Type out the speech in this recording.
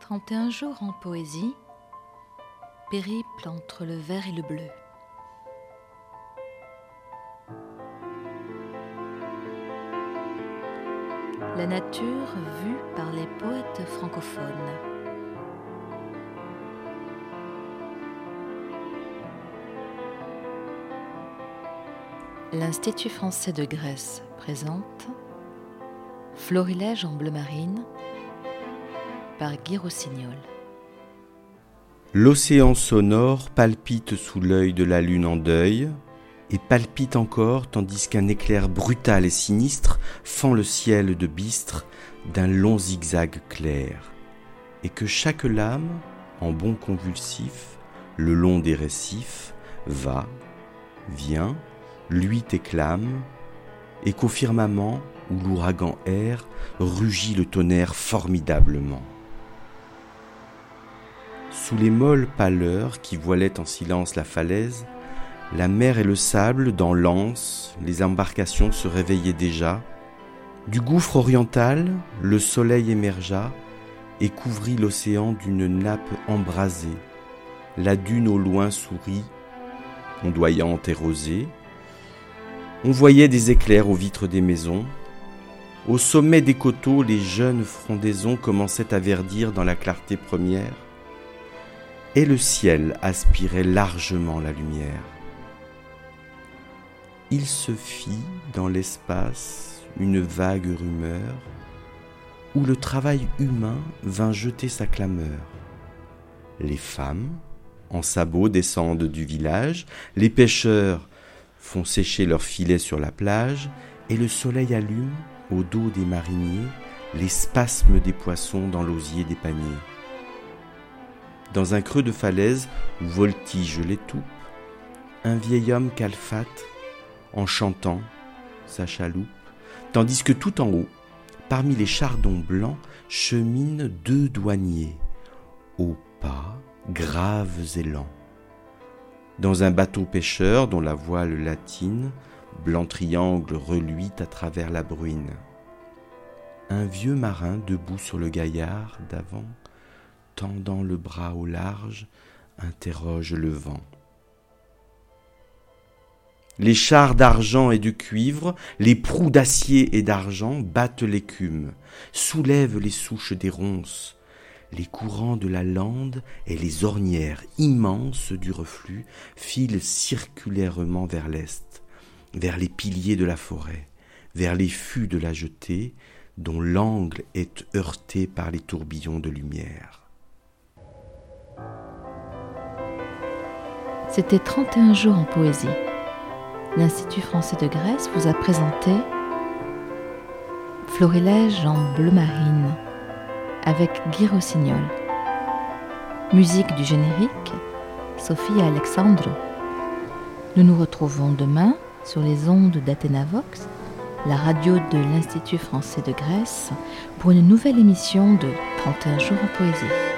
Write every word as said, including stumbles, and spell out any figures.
trente et un jours en poésie, périple entre le vert et le bleu. La nature vue par les poètes francophones. L'Institut français de Grèce présente Florilège en bleu marine par Guy Rossignol. L'océan sonore palpite sous l'œil de la lune en deuil, et palpite encore tandis qu'un éclair brutal et sinistre fend le ciel de bistre d'un long zigzag clair, et que chaque lame, en bond convulsif, le long des récifs, va, vient, luit et clame, et qu'au firmament où l'ouragan erre, rugit le tonnerre formidablement. Sous les molles pâleurs qui voilaient en silence la falaise, la mer et le sable, dans l'anse, les embarcations se réveillaient déjà. Du gouffre oriental, le soleil émergea et couvrit l'océan d'une nappe embrasée. La dune au loin sourit, ondoyante et rosée. On voyait des éclairs aux vitres des maisons. Au sommet des coteaux, les jeunes frondaisons commençaient à verdir dans la clarté première. Et le ciel aspirait largement la lumière. Il se fit dans l'espace une vague rumeur, où le travail humain vint jeter sa clameur. Les femmes, en sabots, descendent du village, les pêcheurs font sécher leurs filets sur la plage, et le soleil allume, au dos des mariniers, les spasmes des poissons dans l'osier des paniers. Dans un creux de falaise où voltige l'étoupe, un vieil homme calfate, en chantant sa chaloupe, tandis que tout en haut, parmi les chardons blancs, cheminent deux douaniers, aux pas graves et lents. Dans un bateau pêcheur dont la voile latine, blanc triangle reluit à travers la bruine. Un vieux marin debout sur le gaillard d'avant, tendant le bras au large, interroge le vent. Les chars d'argent et de cuivre, les proues d'acier et d'argent battent l'écume, soulèvent les souches des ronces. Les courants de la lande et les ornières immenses du reflux filent circulairement vers l'est, vers les piliers de la forêt, vers les fûts de la jetée, dont l'angle est heurté par les tourbillons de lumière. C'était trente et un jours en poésie. L'Institut français de Grèce vous a présenté Florilège en bleu marine avec Guy Rossignol. Musique du générique, Sophie Alexandrou. Nous nous retrouvons demain sur les ondes d'Athénavox, la radio de l'Institut français de Grèce, pour une nouvelle émission de trente et un jours en poésie.